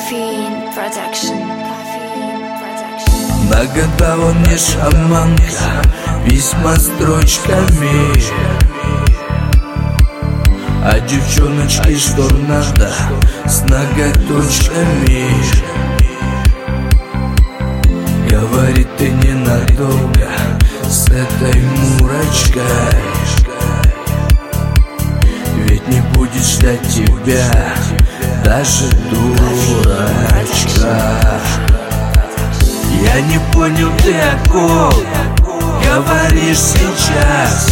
Caffeine Production. Нагота он не шаманка, письма строчками. А девчоночки что надо с ноготочками. Говорит, ты ненадолго с этой мурочкой, ведь не будет ждать тебя даже дурачка. Я не понял, ты о ком говоришь сейчас,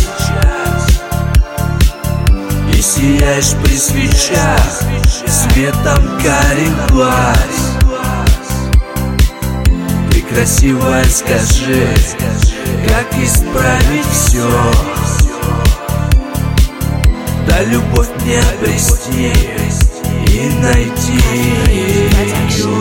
и сияешь при свечах светом карих глаз. Ты красивая, скажи, как исправить все, да любовь мне обрести и найти ее.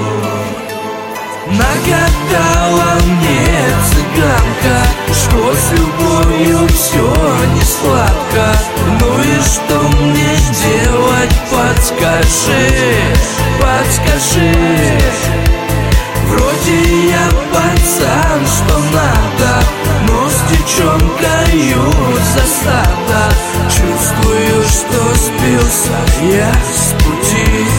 Нагадала мне цыганка, что с любовью все не сладко. Ну и что мне делать, подскажи, подскажи. Вроде я пацан, что надо, но с девчонкою засада. Чувствую, что сбился я с пути.